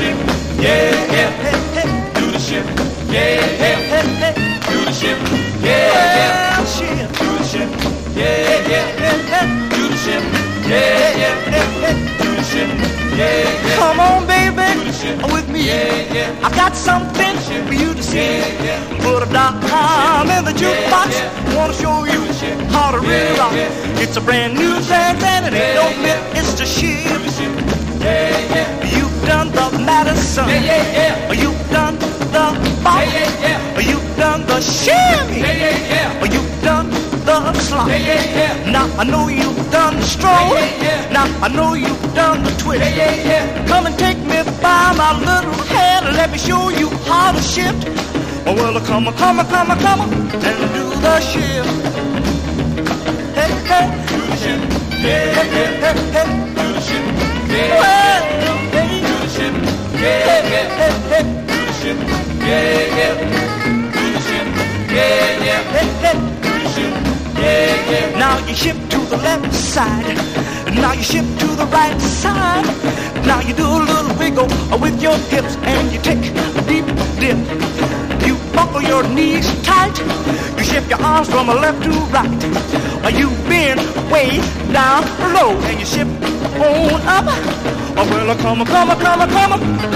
ship, yeah, yeah. Do the ship, yeah, yeah. Do the ship, yeah, yeah. Do the ship, yeah, yeah. Do the ship, yeah, yeah. Do the ship, yeah, yeah. Come on, baby, with me. Yeah, yeah. I got something for you to see. Put a dime in the jukebox. Wanna show you how to really rock. It's a brand new thing and it ain't no myth. It's the ship. You've done the Madison. You've done the bop. You've done the shimmy. You've done the slop. Now I know you've done the stroll. Now I know you've done the twist. Come and take me by my little hand and let me show you how to shift. Oh, well, come on, and do the shift. Hey, hey, Do the ship, yeah, yeah. Do the ship, yeah, well, yeah. Do the ship, yeah, yeah. Do the ship, yeah, yeah. Do the ship, yeah, yeah. Do the ship, yeah, yeah. Now you shift to the left side. Now you shift to the right side. Now you do a little wiggle with your hips and you take a deep dip. You buckle your knees tight. You shift your arms from left to right. You bend way down low and you shift on up. Oh, well, come on,